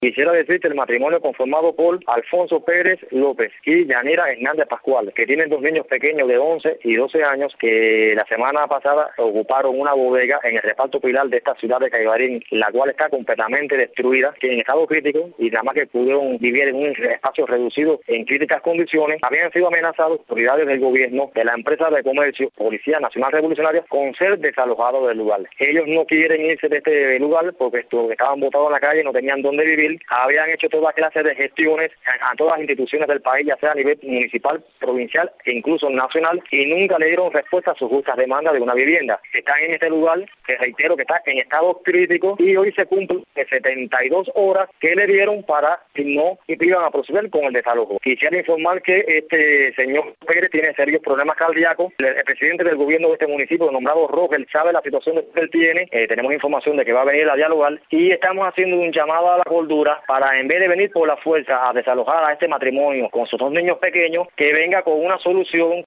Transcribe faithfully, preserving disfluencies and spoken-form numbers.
Quisiera decirte el matrimonio conformado por Alfonso Pérez López y Yanira Hernández Pascual, que tienen dos niños pequeños de once y doce años que la semana pasada ocuparon una bodega en el reparto Pilar de esta ciudad de Caibarín, la cual está completamente destruida, que en estado crítico y nada más que pudieron vivir en un espacio reducido en críticas condiciones, habían sido amenazados autoridades del gobierno, de la empresa de comercio, Policía Nacional Revolucionaria, con ser desalojados del lugar. Ellos no quieren irse de este lugar porque esto, estaban botados en la calle, no tenían dónde vivir. Habían hecho toda clase de gestiones a, a todas las instituciones del país, ya sea a nivel municipal, provincial e incluso nacional, y nunca le dieron respuesta a sus justas demandas de una vivienda. Están en este lugar, que reitero que está en estado crítico, y hoy se cumplen setenta y dos horas que le dieron para que no iban a proceder con el desalojo. Quisiera informar que este señor Pérez tiene serios problemas cardíacos. El, el presidente del gobierno de este municipio, nombrado Roger, sabe la situación que él tiene. Eh, tenemos información de que va a venir a dialogar y estamos haciendo un llamado a la cordura para, en vez de venir por la fuerza a desalojar a este matrimonio con sus dos niños pequeños, que venga con una solución